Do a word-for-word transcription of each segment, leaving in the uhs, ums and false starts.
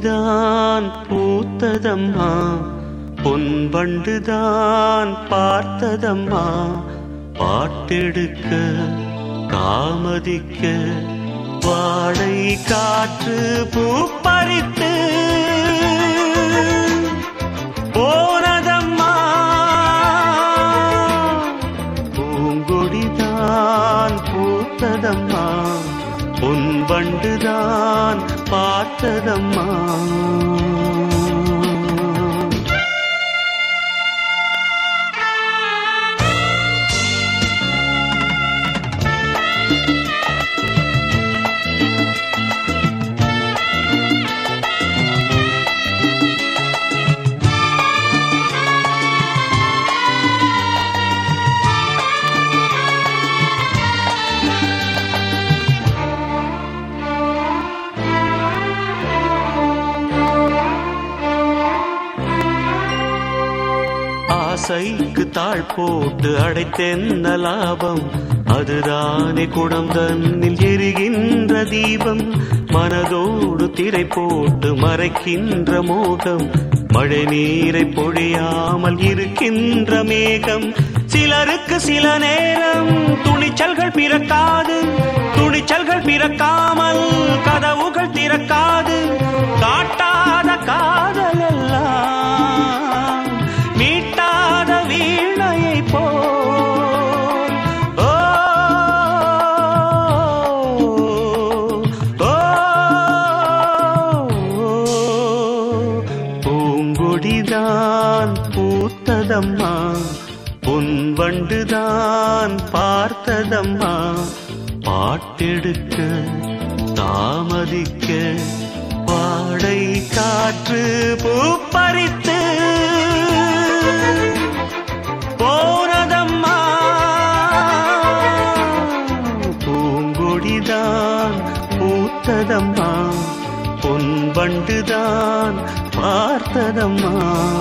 பூங்கொடிதான் பூத்ததம்மா, பொன்வண்டுதான் பார்த்ததம்மா. பாட்டெடுக்க காமதிக்க வாடை காற்று பூப்பறித்து போனதம்மா. பூங்கொடிதான் பூத்ததம்மா, பொன்வண்டுதான் பார்த்ததம்மா. ஆசைக்கு தாழ் போட்டு அடைத்தென்ன லாபம், அதுதானே குடம் தன்னில் எரிகின்ற தீபம். மனதோடு திரை போட்டு மறைக்கின்ற மோகம், மழை நீரை பொழியாமல் இருக்கின்ற மேகம். சிலருக்கு சில நேரம் துணிச்சல்கள் பிறக்காது, துணிச்சல்கள் பிறக்காமல் கதவுகள் திறக்காது. காட்டாத காதல் எல்லாம் மீட்டாத வீணையை போல். ஓ பூங்கொடிதான் பூத்ததம்மா, பொன்வண்டுதான் பார்த்ததம்மா. பாட்டெடுக்க தாமதிக்க வாடை காற்று பூப்பறித்து போனதம்மா. பூங்கொடிதான் பூத்ததம்மா, பொன்வண்டுதான் பார்த்ததம்மா.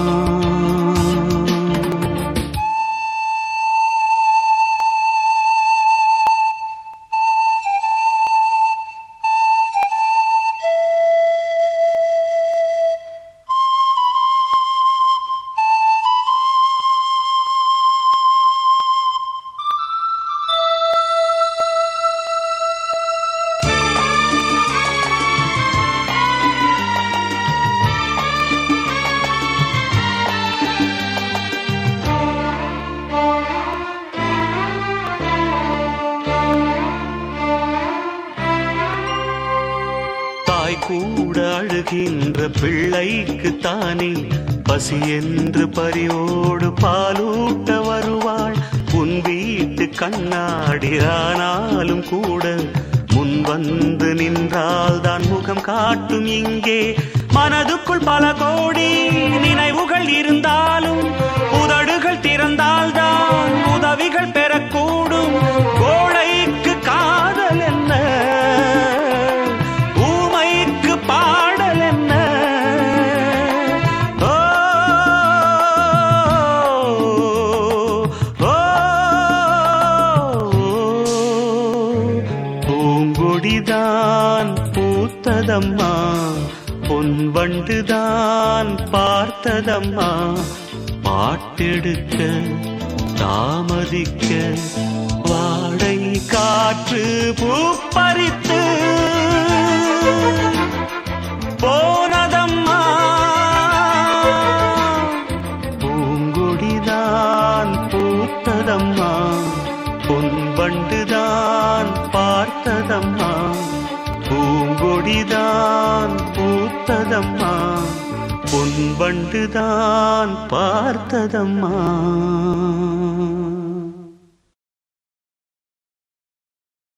கூட அழுகின்ற பிள்ளைக்கு தானே பசி என்று பரியோடு பாலூட்ட வருவாள். உன் வீட்டு கண்ணாடி ஆனாலும் கூட முன் வந்து நின்றால் தான் முகம் காட்டும். இங்கே மனதுக்குள் பல கோடி நினைவுகள் இருந்தாலும் உதடுகள் திறந்தால் தான் உதவிகள் பெறக்கூடும். கோழைக்கு காதல் என்ன, பாடல் என்ன? ஓ பூங்கொடிதான் பூத்ததம்மா, பொன்வண்டுதான் பார்த்ததம்மா. பாட்டெடுக்க தாமதிக்க வாடை காற்று பூப்பறித்து போனதம்மா. பூங்கொடிதான் பூத்ததம்மா, பொன்வண்டுதான் பார்த்ததம்மா. பூங்கொடிதான் பூத்ததம்மா, பொன்வண்டுதான் பார்த்ததம்மா.